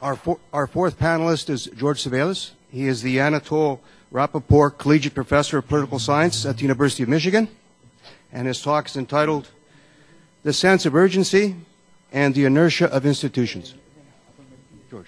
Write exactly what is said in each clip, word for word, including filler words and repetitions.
Our, for, our fourth panelist is George Savalas. He is the Anatole Rappaport Collegiate Professor of Political Science at the University of Michigan. And his talk is entitled The Sense of Urgency and the Inertia of Institutions. George.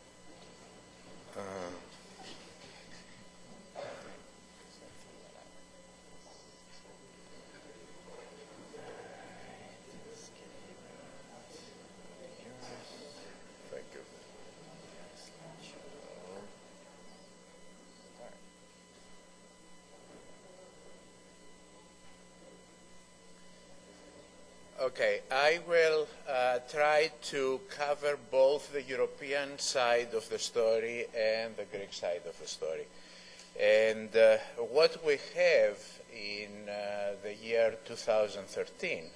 Okay, I will uh, try to cover both the European side of the story and the Greek side of the story. And uh, what we have in uh, the year two thousand thirteen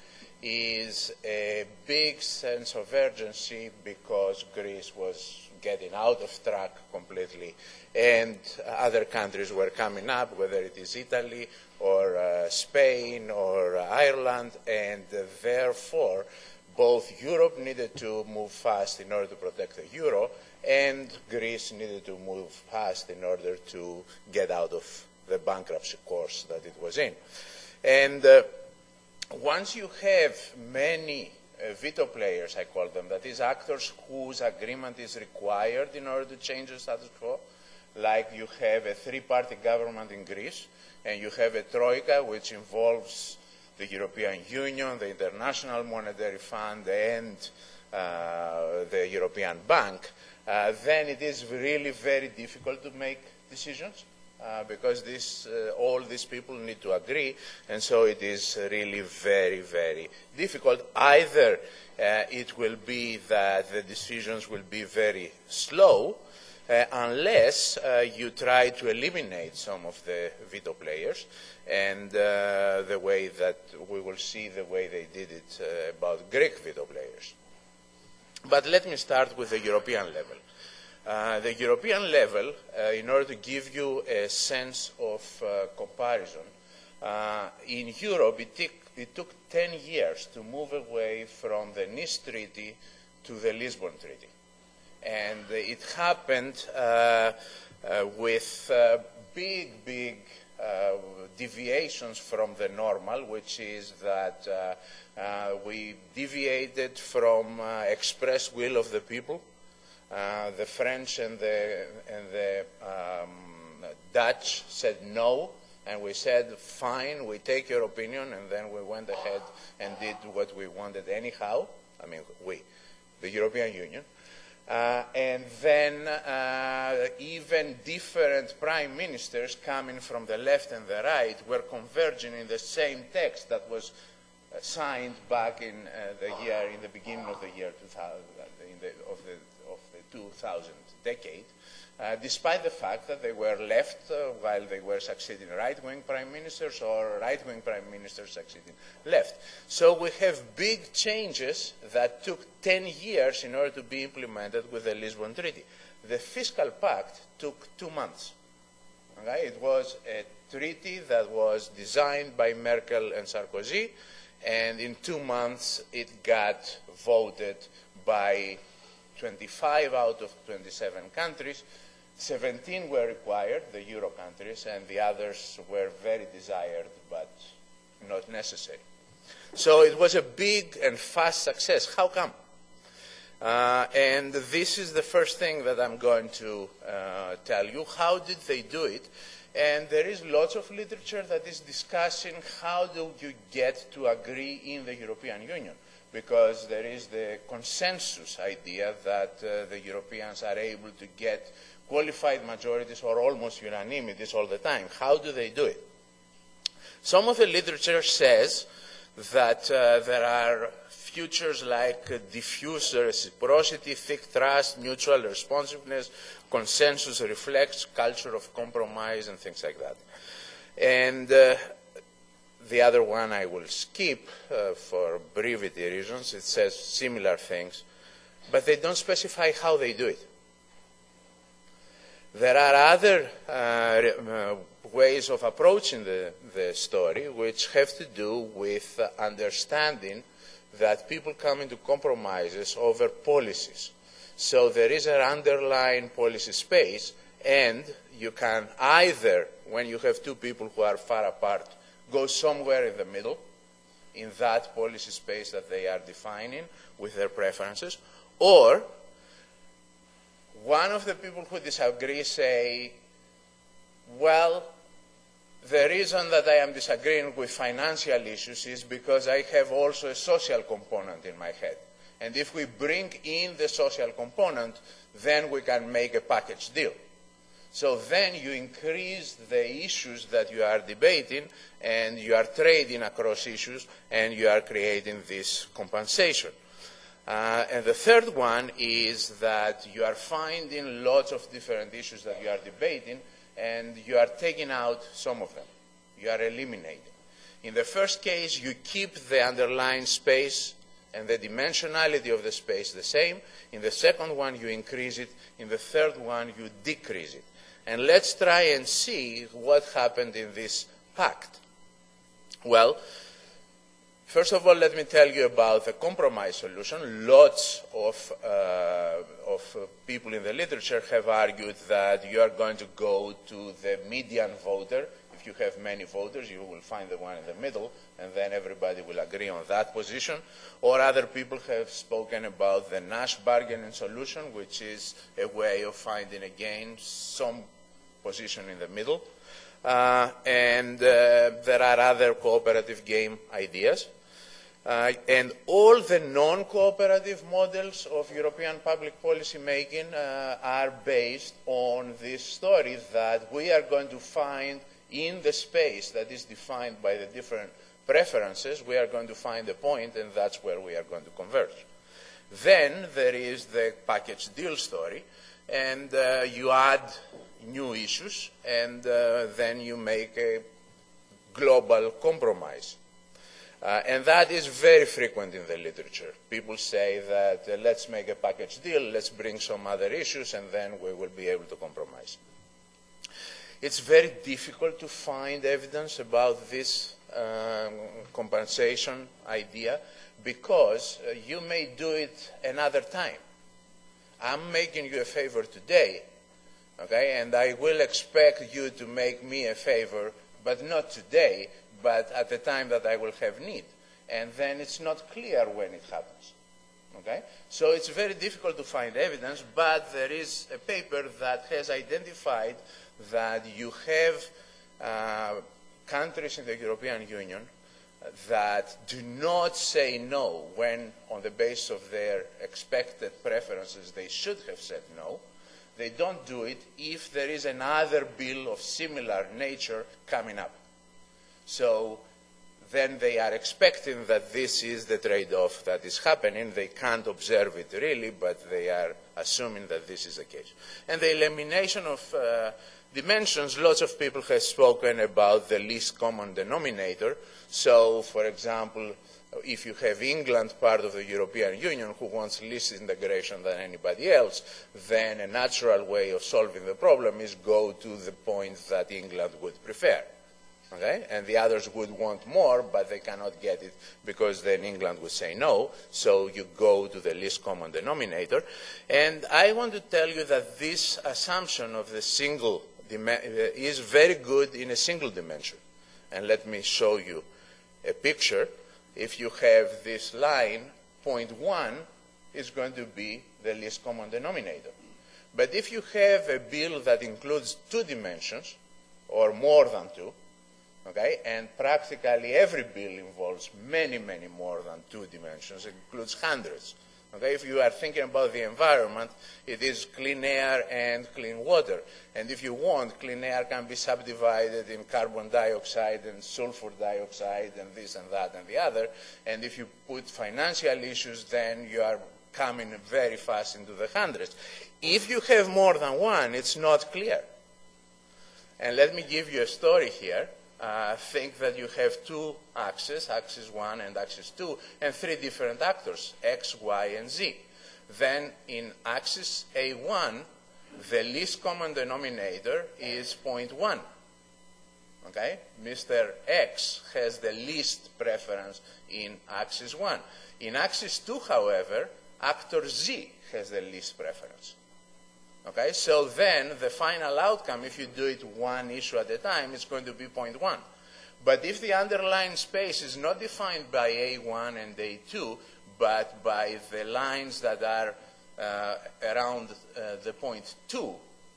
is a big sense of urgency because Greece was getting out of track completely and other countries were coming up, whether it is Italy or uh, Spain or uh, Ireland, and uh, therefore both Europe needed to move fast in order to protect the euro and Greece needed to move fast in order to get out of the bankruptcy course that it was in. And uh, once you have many uh, veto players, I call them, that is actors whose agreement is required in order to change the status quo, like you have a three-party government in Greece, and you have a troika which involves the European Union, the International Monetary Fund, and uh, the European Bank, uh, then it is really very difficult to make decisions. Uh, because this, uh, all these people need to agree, and so it is really very, very difficult. Either uh, it will be that the decisions will be very slow, uh, unless uh, you try to eliminate some of the veto players, and uh, the way that we will see the way they did it uh, about Greek veto players. But let me start with the European level. Uh, the European level, uh, in order to give you a sense of uh, comparison, uh, in Europe it, took, it took ten years to move away from the Nice Treaty to the Lisbon Treaty. And uh, it happened uh, uh, with uh, big, big uh, deviations from the normal, which is that uh, uh, we deviated from uh, express will of the people. Uh, the French and the, and the um, Dutch said no, and we said, fine, we take your opinion, and then we went ahead and did what we wanted anyhow. I mean, we, the European Union. Uh, and then uh, even different prime ministers coming from the left and the right were converging in the same text that was uh, signed back in uh, the year, in the beginning of the year two thousand, in the, of the two thousand decade, uh, despite the fact that they were left uh, while they were succeeding right-wing prime ministers or right-wing prime ministers succeeding left. So we have big changes that took ten years in order to be implemented with the Lisbon Treaty. The Fiscal Pact took two months. Okay? It was a treaty that was designed by Merkel and Sarkozy, and in two months it got voted by twenty-five out of twenty-seven countries. seventeen were required, the Euro countries, and the others were very desired but not necessary. So it was a big and fast success. How come? Uh, and this is the first thing that I'm going to uh, tell you. How did they do it? And there is lots of literature that is discussing how do you get to agree in the European Union, because there is the consensus idea that uh, the Europeans are able to get qualified majorities or almost unanimities all the time. How do they do it? Some of the literature says that uh, there are features like uh, diffuse reciprocity, thick trust, mutual responsiveness, consensus reflects, culture of compromise, and things like that. And uh, the other one I will skip uh, for brevity reasons. It says similar things, but they don't specify how they do it. There are other uh, uh, ways of approaching the, the story which have to do with uh, understanding that people come into compromises over policies. So there is an underlying policy space, and you can either, when you have two people who are far apart, go somewhere in the middle, in that policy space that they are defining with their preferences, or one of the people who disagree say, well, the reason that I am disagreeing with financial issues is because I have also a social component in my head. And if we bring in the social component, then we can make a package deal. So then you increase the issues that you are debating, and you are trading across issues, and you are creating this compensation. Uh, and the third one is that you are finding lots of different issues that you are debating, and you are taking out some of them. You are eliminating. In the first case, you keep the underlying space and the dimensionality of the space the same. In the second one, you increase it. In the third one, you decrease it. And let's try and see what happened in this pact. Well, first of all, let me tell you about the compromise solution. Lots of, uh, of uh, people in the literature have argued that you are going to go to the median voter. If you have many voters, you will find the one in the middle, and then everybody will agree on that position. Or other people have spoken about the Nash bargaining solution, which is a way of finding, again, some position in the middle. Uh, and uh, there are other cooperative game ideas. Uh, and all the non-cooperative models of European public policy making uh, are based on this story that we are going to find in the space that is defined by the different preferences, we are going to find a point, and that's where we are going to converge. Then there is the package deal story, and uh, you add new issues, and uh, then you make a global compromise. Uh, and that is very frequent in the literature. People say that uh, let's make a package deal, let's bring some other issues, and then we will be able to compromise. It's very difficult to find evidence about this um, compensation idea because uh, you may do it another time. I'm making you a favor today, okay, and I will expect you to make me a favor, but not today, but at the time that I will have need. And then it's not clear when it happens. Okay? So it's very difficult to find evidence, but there is a paper that has identified that you have uh, countries in the European Union that do not say no when, on the basis of their expected preferences, they should have said no. They don't do it if there is another bill of similar nature coming up. So then they are expecting that this is the trade-off that is happening. They can't observe it really, but they are assuming that this is the case. And the elimination of uh, dimensions, lots of people have spoken about the least common denominator. So, for example, if you have England, part of the European Union, who wants least integration than anybody else, then a natural way of solving the problem is go to the point that England would prefer. Okay? And the others would want more, but they cannot get it because then England would say no. So you go to the least common denominator. And I want to tell you that this assumption of the single is very good in a single dimension. And let me show you a picture. If you have this line, point one is going to be the least common denominator. But if you have a bill that includes two dimensions, or more than two, okay, and practically every bill involves many, many more than two dimensions, it includes hundreds. Okay, if you are thinking about the environment, it is clean air and clean water. And if you want, clean air can be subdivided in carbon dioxide and sulfur dioxide and this and that and the other. And if you put financial issues, then you are coming very fast into the hundreds. If you have more than one, it's not clear. And let me give you a story here. Uh, think that you have two axes, axis one and axis two, and three different actors, X, Y, and Z. Then in axis A one, the least common denominator is zero point one. Okay? Mister X has the least preference in axis one. In axis two, however, actor Z has the least preference. Okay, so then the final outcome, if you do it one issue at a time, is going to be zero point one. But if the underlying space is not defined by A one and A two, but by the lines that are uh, around uh, the point two,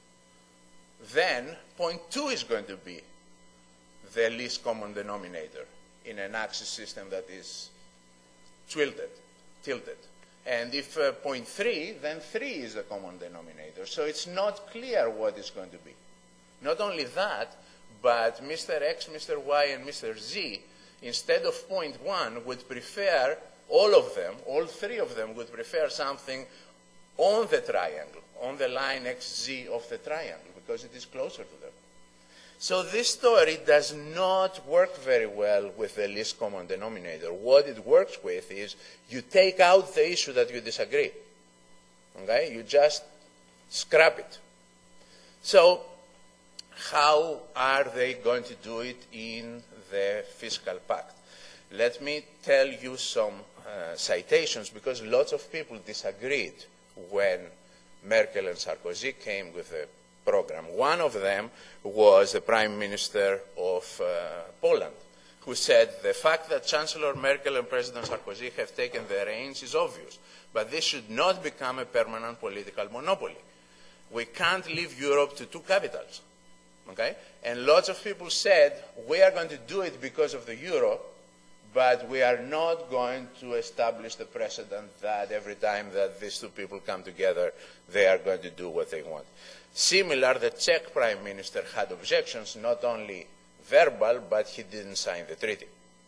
then point two is going to be the least common denominator in an axis system that is tilted. tilted. And if uh, point three, then three is the common denominator. So it's not clear what it's going to be. Not only that, but Mister X, Mister Y, and Mister Z, instead of point one, would prefer, all of them, all three of them would prefer something on the triangle, on the line X Z of the triangle, because it is closer to them. So this story does not work very well with the least common denominator. What it works with is you take out the issue that you disagree. Okay? You just scrap it. So how are they going to do it in the fiscal pact? Let me tell you some uh, citations, because lots of people disagreed when Merkel and Sarkozy came with the program. One of them was the Prime Minister of uh, Poland, who said the fact that Chancellor Merkel and President Sarkozy have taken the reins is obvious, but this should not become a permanent political monopoly. We can't leave Europe to two capitals. Okay? And lots of people said, we are going to do it because of the euro, but we are not going to establish the precedent that every time that these two people come together, they are going to do what they want. Similar, the Czech Prime Minister had objections, not only verbal, but he didn't sign the treaty.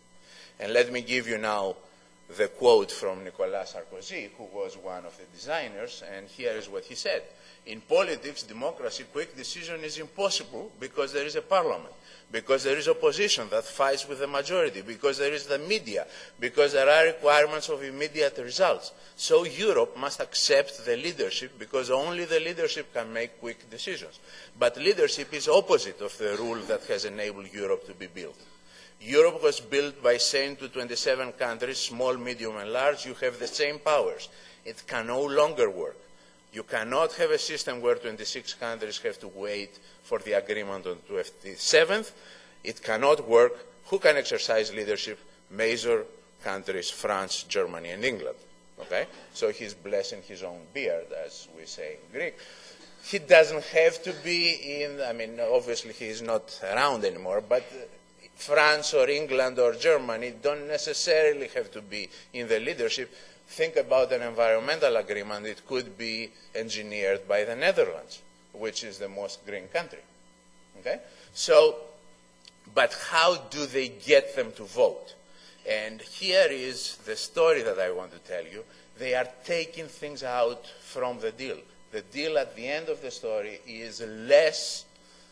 And let me give you now the quote from Nicolas Sarkozy, who was one of the designers, and here is what he said. In politics, democracy, quick decision is impossible because there is a parliament, because there is opposition that fights with the majority, because there is the media, because there are requirements of immediate results. So Europe must accept the leadership, because only the leadership can make quick decisions. But leadership is opposite of the rule that has enabled Europe to be built. Europe was built by saying to twenty-seven countries, small, medium, and large, you have the same powers. It can no longer work. You cannot have a system where twenty-six countries have to wait for the agreement on the twenty-seventh. It cannot work. Who can exercise leadership? Major countries, France, Germany, and England. Okay? So he's blessing his own beard, as we say in Greek. He doesn't have to be in, I mean, obviously he is not around anymore, but France or England or Germany don't necessarily have to be in the leadership. Think about an environmental agreement. It could be engineered by the Netherlands, which is the most green country. Okay? So, but how do they get them to vote? And here is the story that I want to tell you. They are taking things out from the deal. The deal at the end of the story is less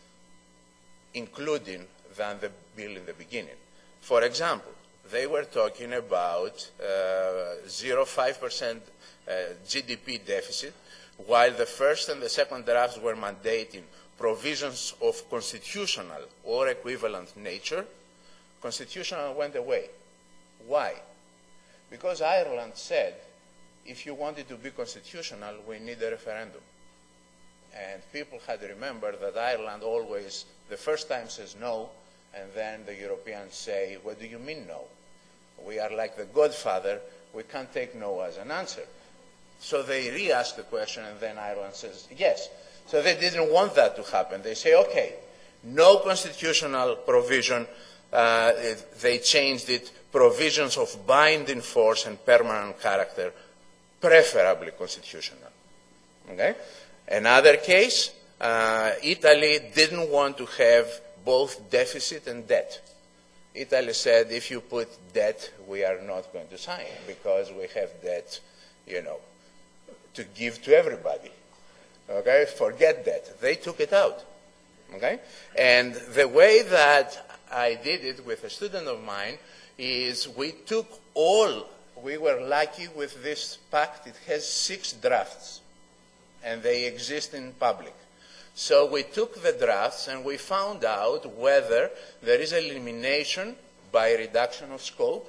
including than the bill in the beginning. For example, they were talking about uh, zero point five percent uh, G D P deficit, while the first and the second drafts were mandating provisions of constitutional or equivalent nature. Constitutional went away. Why? Because Ireland said, if you want it to be constitutional, we need a referendum. And people had remembered that Ireland always, the first time says no, and then the Europeans say, what do you mean no? We are like the Godfather, we can't take no as an answer. So they re-ask the question, and then Ireland says yes. So they didn't want that to happen. They say, okay, no constitutional provision. Uh, it, they changed it, provisions of binding force and permanent character, preferably constitutional. Okay? Another case, uh, Italy didn't want to have both deficit and debt. Italy said, if you put debt, we are not going to sign because we have debt, you know, to give to everybody. Okay? Forget that. They took it out. Okay? And the way that I did it with a student of mine is we took all, we were lucky with this pact. It has six drafts, and they exist in public. So we took the drafts and we found out whether there is elimination by reduction of scope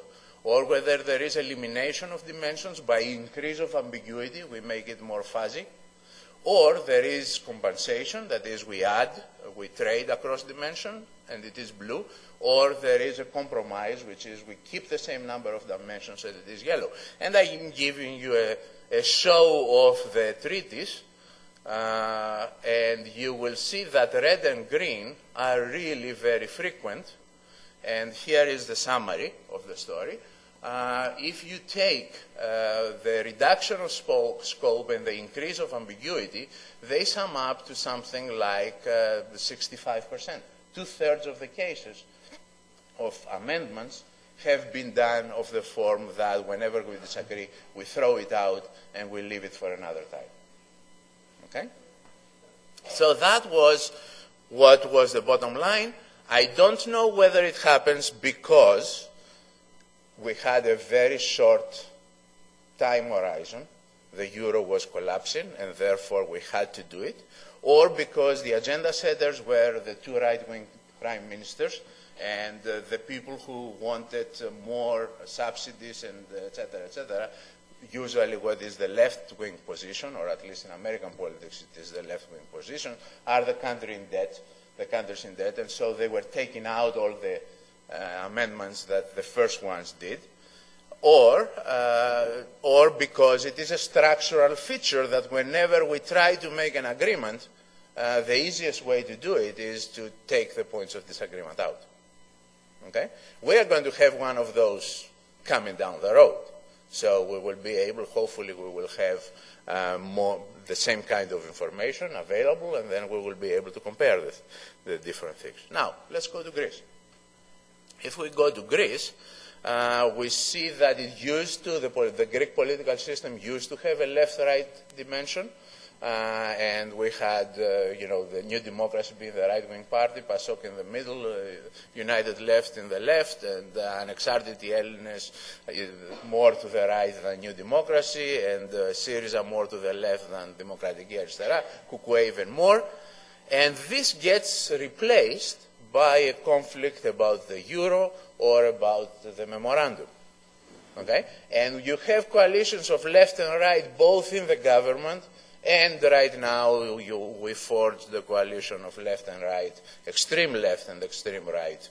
or whether there is elimination of dimensions by increase of ambiguity, we make it more fuzzy, or there is compensation, that is we add, we trade across dimension, and it is blue, or there is a compromise, which is we keep the same number of dimensions and it is yellow. And I am giving you a, a show of the treaties, uh, and you will see that red and green are really very frequent. And here is the summary of the story. Uh, if you take uh, the reduction of scope and the increase of ambiguity, they sum up to something like uh, sixty-five percent. Two-thirds of the cases of amendments have been done of the form that whenever we disagree, we throw it out and we leave it for another time. Okay? So that was what was the bottom line. I don't know whether it happens because we had a very short time horizon. The euro was collapsing, and therefore we had to do it, or because the agenda setters were the two right-wing prime ministers and uh, the people who wanted uh, more subsidies and uh, et cetera, et cetera. Usually what is the left-wing position, or at least in American politics it is the left-wing position, are the country in debt, the countries in debt, and so they were taking out all the Uh, amendments that the first ones did, or, uh, or because it is a structural feature that whenever we try to make an agreement, uh, the easiest way to do it is to take the points of disagreement out. Okay? We are going to have one of those coming down the road. So we will be able, hopefully we will have uh, more, the same kind of information available, and then we will be able to compare the, the different things. Now, let's go to Greece. If we go to Greece, uh, we see that it used to, the, the Greek political system used to have a left-right dimension, uh, and we had, uh, you know, the New Democracy being the right-wing party, PASOK in the middle, uh, United Left in the left, and uh, Anexartiti Ellinis uh, more to the right than New Democracy, and uh, Syriza more to the left than Demokratiki Arisτερά, Koukou even more. And this gets replaced by a conflict about the euro or about the memorandum. Okay? And you have coalitions of left and right both in the government, and right now you, we forged the coalition of left and right, extreme left and extreme right,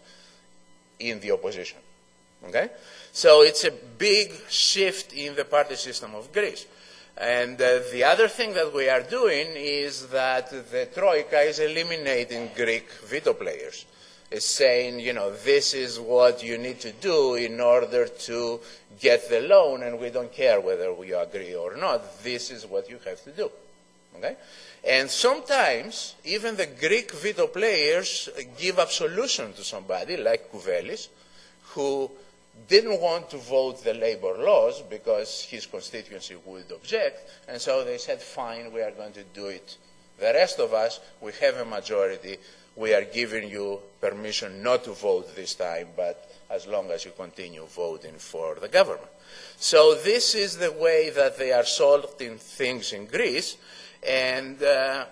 in the opposition. Okay? So it's a big shift in the party system of Greece. And uh, the other thing that we are doing is that the Troika is eliminating Greek veto players. It's saying, you know, this is what you need to do in order to get the loan, and we don't care whether we agree or not. This is what you have to do. Okay? And sometimes, even the Greek veto players give absolution to somebody, like Kouvelis, who didn't want to vote the labor laws because his constituency would object, and so they said, fine, we are going to do it. The rest of us, we have a majority, we are giving you permission not to vote this time, but as long as you continue voting for the government. So this is the way that they are solving things in Greece, and uh,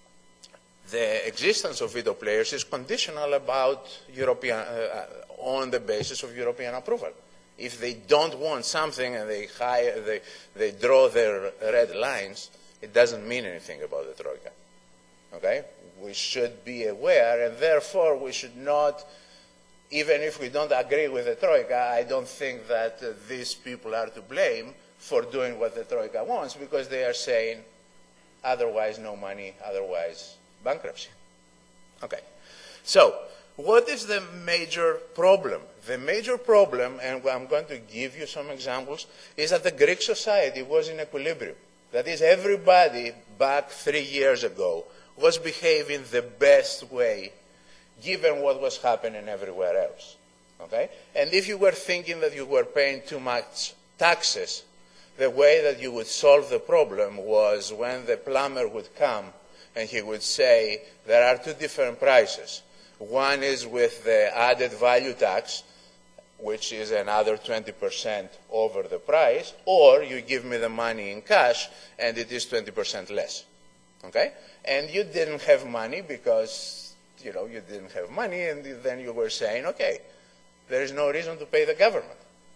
the existence of veto players is conditional about European, uh, on the basis of European approval. If they don't want something and they, hire, they, they draw their red lines, it doesn't mean anything about the Troika. Okay? We should be aware, and therefore we should not, even if we don't agree with the Troika, I don't think that uh, these people are to blame for doing what the Troika wants, because they are saying, otherwise no money, otherwise bankruptcy. Okay. So, what is the major problem? The major problem, and I'm going to give you some examples, is that the Greek society was in equilibrium. That is, everybody back three years ago was behaving the best way, given what was happening everywhere else. Okay? And if you were thinking that you were paying too much taxes, the way that you would solve the problem was when the plumber would come and he would say, there are two different prices. One is with the added value tax, which is another twenty percent over the price, or you give me the money in cash and it is twenty percent less. Okay? And you didn't have money because, you know, you didn't have money, and then you were saying, okay, there is no reason to pay the government.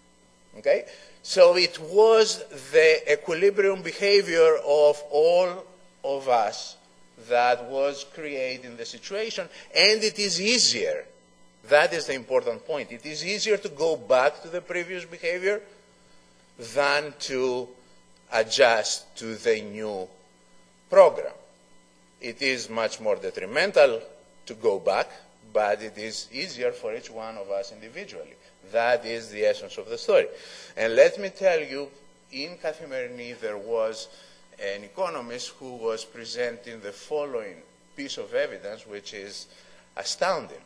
Okay? So it was the equilibrium behavior of all of us that was creating the situation, and it is easier. That is the important point. It is easier to go back to the previous behavior than to adjust to the new program. It is much more detrimental to go back, but it is easier for each one of us individually. That is the essence of the story. And let me tell you, in Kathimerini there was an economist who was presenting the following piece of evidence, which is astounding.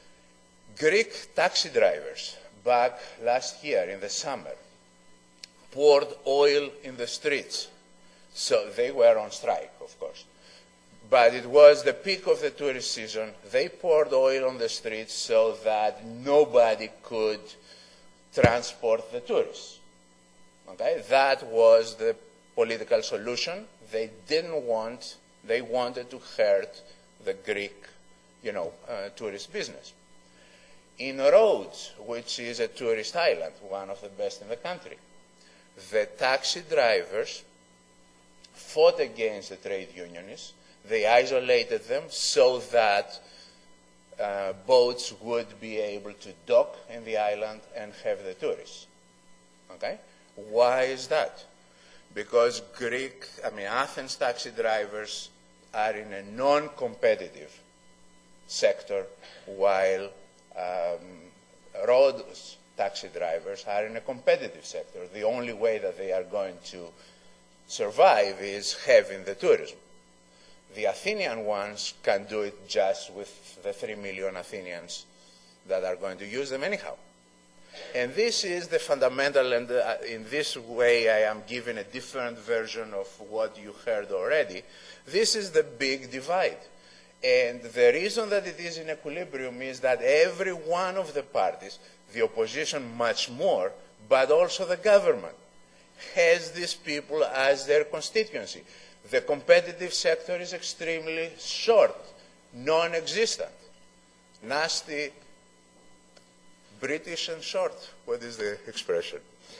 Greek taxi drivers back last year in the summer poured oil in the streets. So they were on strike, of course. But it was the peak of the tourist season. They poured oil on the streets so that nobody could transport the tourists. Okay? That was the political solution. They didn't want, they wanted to hurt the Greek, you know, uh, tourist business. In Rhodes, which is a tourist island, one of the best in the country, the taxi drivers fought against the trade unionists. They isolated them so that uh, boats would be able to dock in the island and have the tourists. Okay? Why is that? Because Greek, I mean, Athens taxi drivers are in a non-competitive sector, while um, Rhodes taxi drivers are in a competitive sector. The only way that they are going to survive is having the tourism. The Athenian ones can do it just with the three million Athenians that are going to use them anyhow. And this is the fundamental, and uh, in this way I am giving a different version of what you heard already. This is the big divide. And the reason that it is in equilibrium is that every one of the parties, the opposition much more, but also the government, has these people as their constituency. The competitive sector is extremely short, non-existent. Nasty, British and short. What is the expression?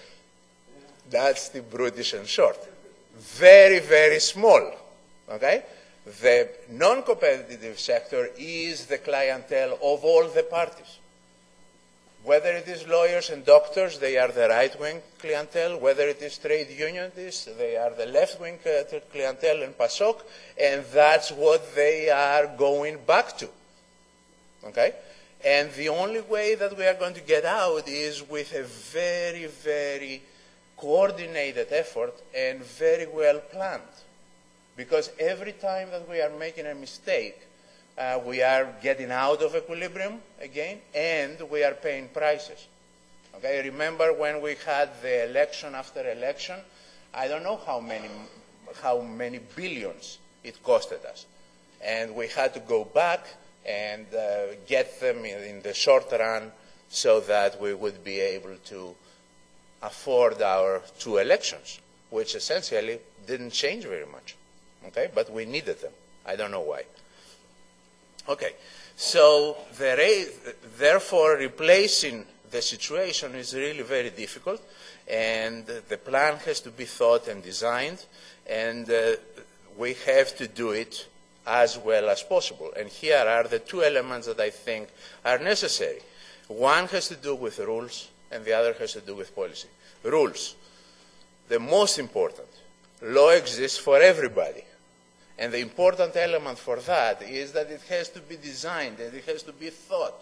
That's the British and short. Very, very small. Okay? The non-competitive sector is the clientele of all the parties. Whether it is lawyers and doctors, they are the right-wing clientele. Whether it is trade unionists, they are the left-wing clientele in PASOK, and that's what they are going back to. Okay? And the only way that we are going to get out is with a very, very coordinated effort and very well planned. Because every time that we are making a mistake, Uh, we are getting out of equilibrium again, and we are paying prices. Okay, remember when we had the election after election? I don't know how many, how many billions it costed us. And we had to go back and uh, get them in, in the short run so that we would be able to afford our two elections, which essentially didn't change very much. Okay, but we needed them. I don't know why. Okay, so the therefore replacing the situation is really very difficult, and the plan has to be thought and designed, and uh, we have to do it as well as possible. And here are the two elements that I think are necessary. One has to do with rules, and the other has to do with policy. Rules. The most important. Law exists for everybody. And the important element for that is that it has to be designed and it has to be thought.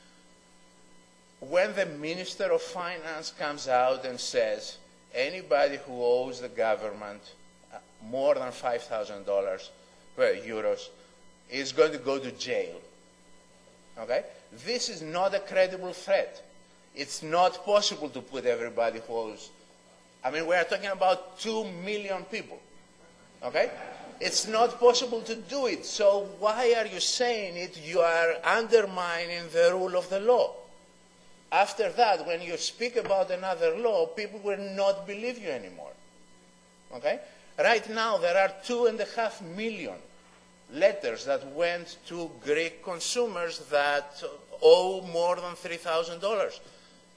When the Minister of Finance comes out and says anybody who owes the government more than five thousand dollars per euros is going to go to jail, okay? This is not a credible threat. It's not possible to put everybody who owes. I mean, we are talking about two million people, okay? It's not possible to do it. So why are you saying it? You are undermining the rule of the law. After that, when you speak about another law, people will not believe you anymore. Okay? Right now, there are two and a half million letters that went to Greek consumers that owe more than three thousand dollars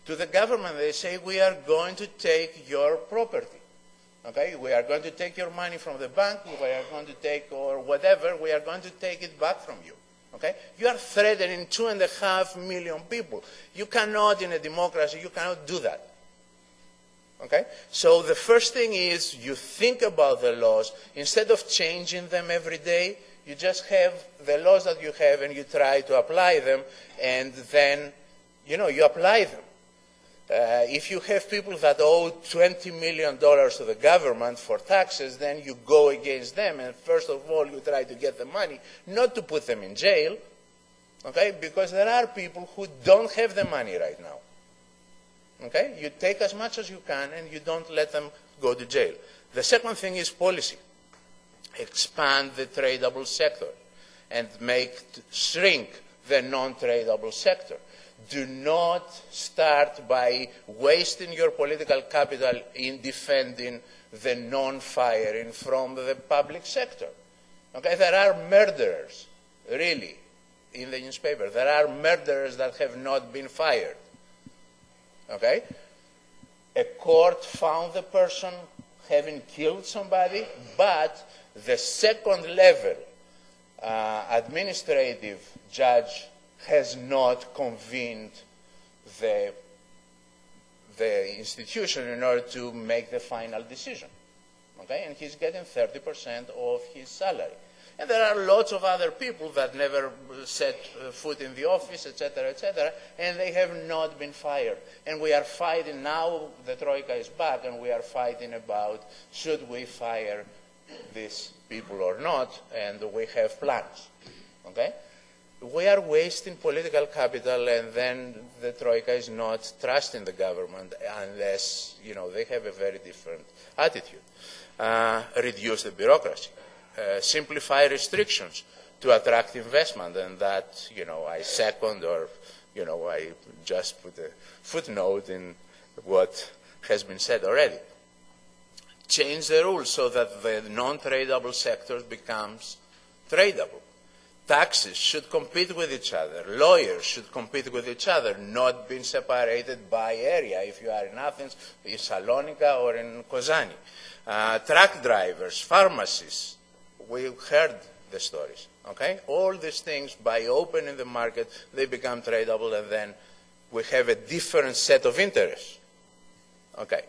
To the government, they say, we are going to take your property. Okay? We are going to take your money from the bank, we are going to take, or whatever, we are going to take it back from you. Okay? You are threatening two and a half million people. You cannot, in a democracy, you cannot do that. Okay? So the first thing is you think about the laws. Instead of changing them every day, you just have the laws that you have and you try to apply them, and then, you know, you apply them. Uh, if you have people that owe twenty million dollars to the government for taxes, then you go against them, and first of all, you try to get the money, not to put them in jail, okay? Because there are people who don't have the money right now. Okay? You take as much as you can, and you don't let them go to jail. The second thing is policy. Expand the tradable sector and make shrink the non-tradable sector. Do not start by wasting your political capital in defending the non-firing from the public sector. Okay? There are murderers, really, in the newspaper. There are murderers that have not been fired. Okay? A court found the person having killed somebody, but the second level uh, administrative judge has not convened the, the institution in order to make the final decision. Okay? And he's getting thirty percent of his salary. And there are lots of other people that never set foot in the office, et cetera, et cetera, and they have not been fired. And we are fighting now, the Troika is back, and we are fighting about should we fire these people or not, and we have plans. Okay? We are wasting political capital, and then the Troika is not trusting the government unless, you know, they have a very different attitude. Uh, reduce the bureaucracy. Uh, simplify restrictions to attract investment, and that, you know, I second, or, you know, I just put a footnote in what has been said already. Change the rules so that the non-tradable sector becomes tradable. Taxes should compete with each other. Lawyers should compete with each other, not being separated by area, if you are in Athens, in Salonika, or in Kozani. Uh, truck drivers, pharmacists, we heard the stories. Okay? All these things, by opening the market, they become tradable, and then we have a different set of interests. Okay.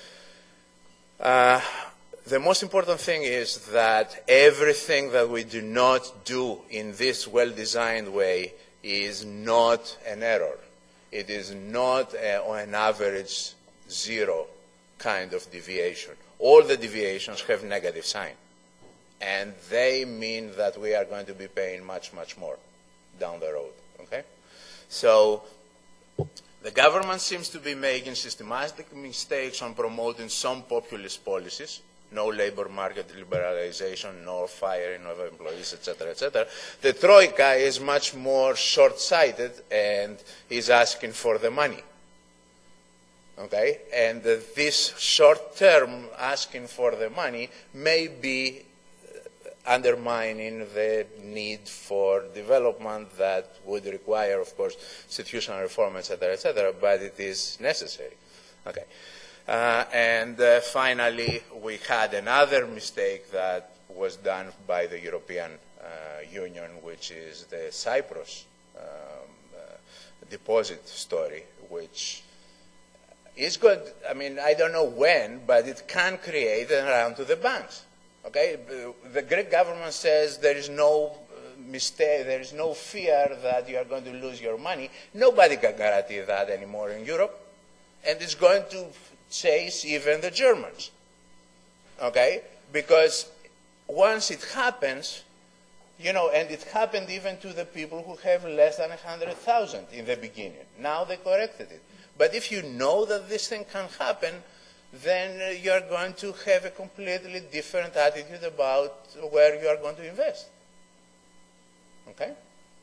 Uh, the most important thing is that everything that we do not do in this well-designed way is not an error. It is not a, on an average zero kind of deviation. All the deviations have negative sign. And they mean that we are going to be paying much, much more down the road. Okay? So the government seems to be making systematic mistakes on promoting some populist policies, no labor market liberalization, no firing of employees, et cetera, et cetera. The Troika is much more short-sighted and is asking for the money. Okay? And uh, this short-term asking for the money may be undermining the need for development that would require, of course, institutional reform, et cetera, et cetera, but it is necessary. Okay. Uh, and uh, finally, we had another mistake that was done by the European uh, Union, which is the Cyprus um, uh, deposit story, which is good. I mean, I don't know when, but it can create a run to the banks. Okay, the Greek government says there is no mistake, there is no fear that you are going to lose your money. Nobody can guarantee that anymore in Europe, and it's going to chase even the Germans. Okay, because once it happens, you know, and it happened even to the people who have less than a hundred thousand in the beginning. Now they corrected it. But if you know that this thing can happen, then uh, you are going to have a completely different attitude about where you are going to invest. Okay?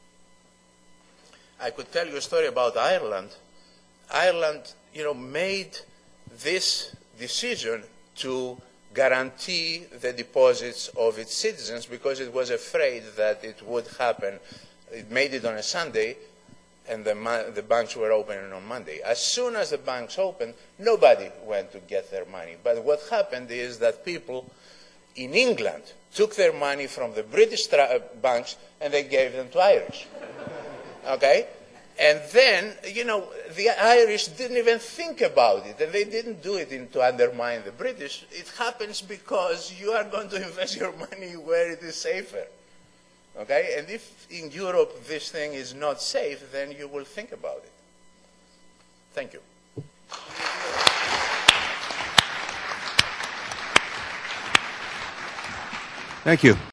I could tell you a story about Ireland. Ireland, you know, made this decision to guarantee the deposits of its citizens because it was afraid that it would happen. It made it on a Sunday, and the, the banks were opening on Monday. As soon as the banks opened, nobody went to get their money. But what happened is that people in England took their money from the British banks and they gave them to Irish. Okay? And then, you know, the Irish didn't even think about it, and they didn't do it in, to undermine the British. It happens because you are going to invest your money where it is safer. Okay? And if in Europe this thing is not safe, then you will think about it. Thank you. Thank you.